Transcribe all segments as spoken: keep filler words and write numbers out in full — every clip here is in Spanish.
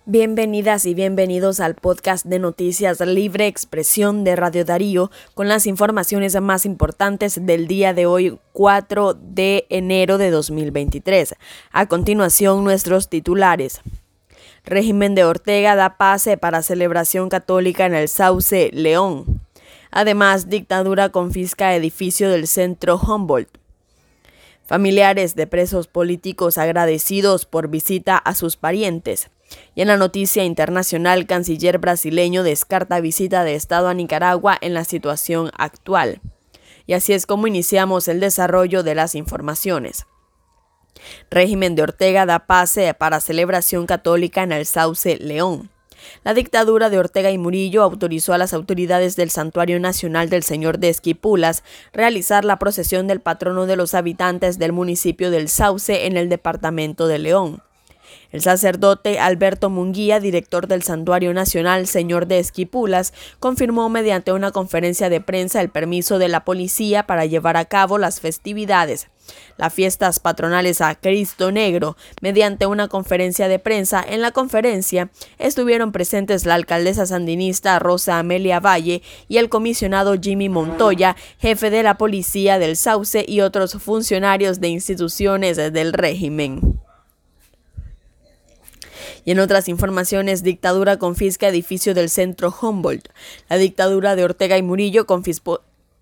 Bienvenidas y bienvenidos al podcast de Noticias Libre Expresión de Radio Darío con las informaciones más importantes del día de hoy, cuatro de enero de dos mil veintitrés. A continuación, nuestros titulares. Régimen de Ortega da pase para celebración católica en el Sauce, León. Además, dictadura confisca edificio del Centro Humboldt. Familiares de presos políticos agradecidos por visita a sus parientes. Y en la noticia internacional, canciller brasileño descarta visita de Estado a Nicaragua en la situación actual. Y así es como iniciamos el desarrollo de las informaciones. Régimen de Ortega da pase para celebración católica en el Sauce, León. La dictadura de Ortega y Murillo autorizó a las autoridades del Santuario Nacional del Señor de Esquipulas realizar la procesión del patrono de los habitantes del municipio del Sauce en el departamento de León. El sacerdote Alberto Munguía, director del Santuario Nacional Señor de Esquipulas, confirmó mediante una conferencia de prensa el permiso de la policía para llevar a cabo las festividades, las fiestas patronales a Cristo Negro. Mediante una conferencia de prensa, en la conferencia estuvieron presentes la alcaldesa sandinista Rosa Amelia Valle y el comisionado Jimmy Montoya, jefe de la policía del Sauce y otros funcionarios de instituciones del régimen. Y en otras informaciones, dictadura confisca edificio del Centro Humboldt. La dictadura de Ortega y Murillo confiscó,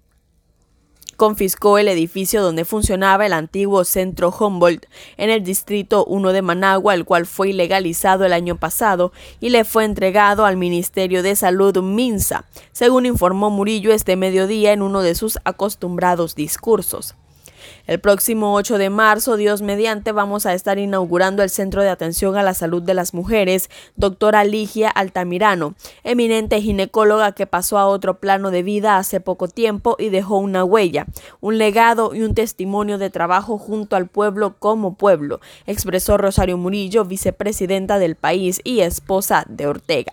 confiscó el edificio donde funcionaba el antiguo Centro Humboldt en el distrito uno de Managua, el cual fue ilegalizado el año pasado y le fue entregado al Ministerio de Salud MINSA, según informó Murillo este mediodía en uno de sus acostumbrados discursos. El próximo ocho de marzo, Dios mediante, vamos a estar inaugurando el Centro de Atención a la Salud de las Mujeres, doctora Ligia Altamirano, eminente ginecóloga que pasó a otro plano de vida hace poco tiempo y dejó una huella, un legado y un testimonio de trabajo junto al pueblo como pueblo, expresó Rosario Murillo, vicepresidenta del país y esposa de Ortega.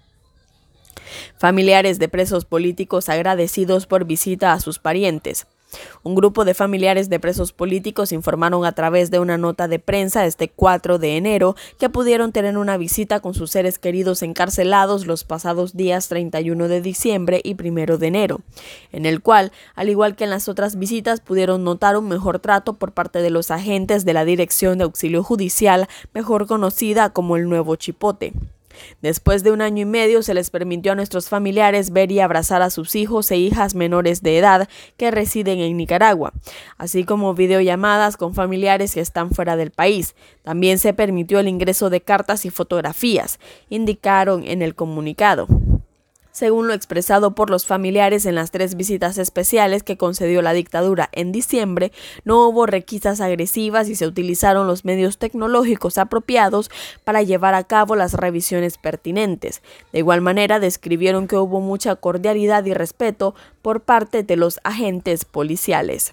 Familiares de presos políticos agradecidos por visita a sus parientes. Un grupo de familiares de presos políticos informaron a través de una nota de prensa este cuatro de enero que pudieron tener una visita con sus seres queridos encarcelados los pasados días treinta y uno de diciembre y primero de enero, en el cual, al igual que en las otras visitas, pudieron notar un mejor trato por parte de los agentes de la Dirección de Auxilio Judicial, mejor conocida como el Nuevo Chipote. Después de un año y medio se les permitió a nuestros familiares ver y abrazar a sus hijos e hijas menores de edad que residen en Nicaragua, así como videollamadas con familiares que están fuera del país. También se permitió el ingreso de cartas y fotografías, indicaron en el comunicado. Según lo expresado por los familiares en las tres visitas especiales que concedió la dictadura en diciembre, no hubo requisas agresivas y se utilizaron los medios tecnológicos apropiados para llevar a cabo las revisiones pertinentes. De igual manera, describieron que hubo mucha cordialidad y respeto por parte de los agentes policiales.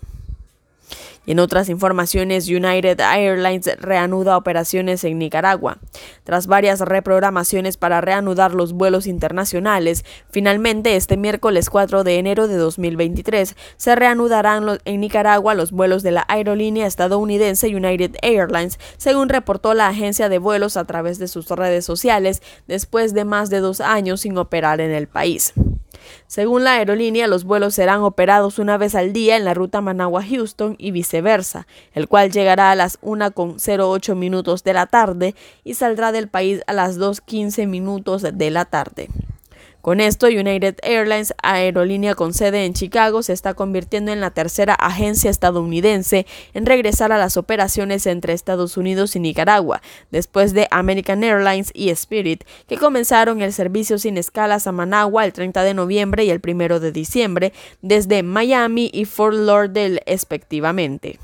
Y en otras informaciones, United Airlines reanuda operaciones en Nicaragua. Tras varias reprogramaciones para reanudar los vuelos internacionales, finalmente este miércoles cuatro de enero de dos mil veintitrés se reanudarán en Nicaragua los vuelos de la aerolínea estadounidense United Airlines, según reportó la agencia de vuelos a través de sus redes sociales, después de más de dos años sin operar en el país. Según la aerolínea, los vuelos serán operados una vez al día en la ruta Managua-Houston y viceversa, el cual llegará a las una con cero ocho minutos de la tarde y saldrá del país a las dos quince minutos de la tarde. Con esto, United Airlines, aerolínea con sede en Chicago, se está convirtiendo en la tercera agencia estadounidense en regresar a las operaciones entre Estados Unidos y Nicaragua, después de American Airlines y Spirit, que comenzaron el servicio sin escalas a Managua el treinta de noviembre y el primero de diciembre, desde Miami y Fort Lauderdale, respectivamente.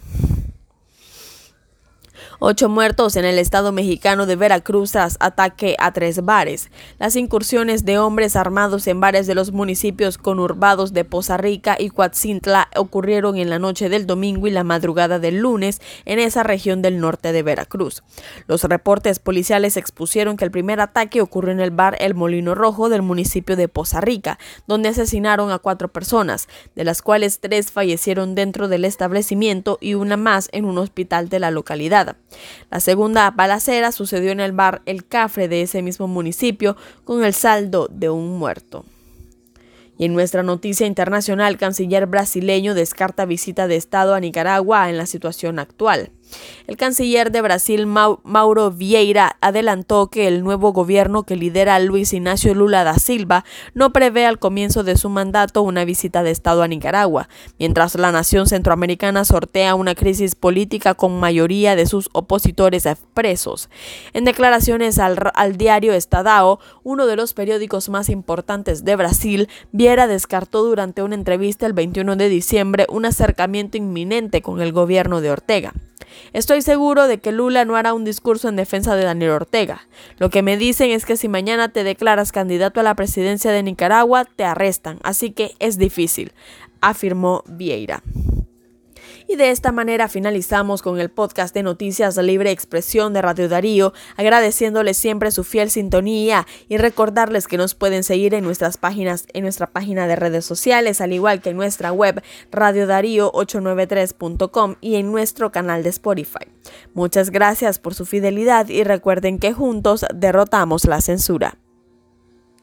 Ocho muertos en el estado mexicano de Veracruz tras ataque a tres bares. Las incursiones de hombres armados en bares de los municipios conurbados de Poza Rica y Coatzintla ocurrieron en la noche del domingo y la madrugada del lunes en esa región del norte de Veracruz. Los reportes policiales expusieron que el primer ataque ocurrió en el bar El Molino Rojo del municipio de Poza Rica, donde asesinaron a cuatro personas, de las cuales tres fallecieron dentro del establecimiento y una más en un hospital de la localidad. La segunda balacera sucedió en el bar El Cafre de ese mismo municipio, con el saldo de un muerto. Y en nuestra noticia internacional, canciller brasileño descarta visita de Estado a Nicaragua en la situación actual. El canciller de Brasil, Mauro Vieira, adelantó que el nuevo gobierno que lidera Luis Ignacio Lula da Silva no prevé al comienzo de su mandato una visita de Estado a Nicaragua, mientras la nación centroamericana sortea una crisis política con mayoría de sus opositores presos. En declaraciones al, al diario Estadão, uno de los periódicos más importantes de Brasil, Vieira descartó durante una entrevista el veintiuno de diciembre un acercamiento inminente con el gobierno de Ortega. Estoy seguro de que Lula no hará un discurso en defensa de Daniel Ortega. Lo que me dicen es que si mañana te declaras candidato a la presidencia de Nicaragua, te arrestan, así que es difícil, afirmó Vieira. Y de esta manera finalizamos con el podcast de Noticias Libre Expresión de Radio Darío, agradeciéndoles siempre su fiel sintonía y recordarles que nos pueden seguir en nuestras páginas, en nuestra página de redes sociales, al igual que en nuestra web radio darío ochocientos noventa y tres punto com y en nuestro canal de Spotify. Muchas gracias por su fidelidad y recuerden que juntos derrotamos la censura.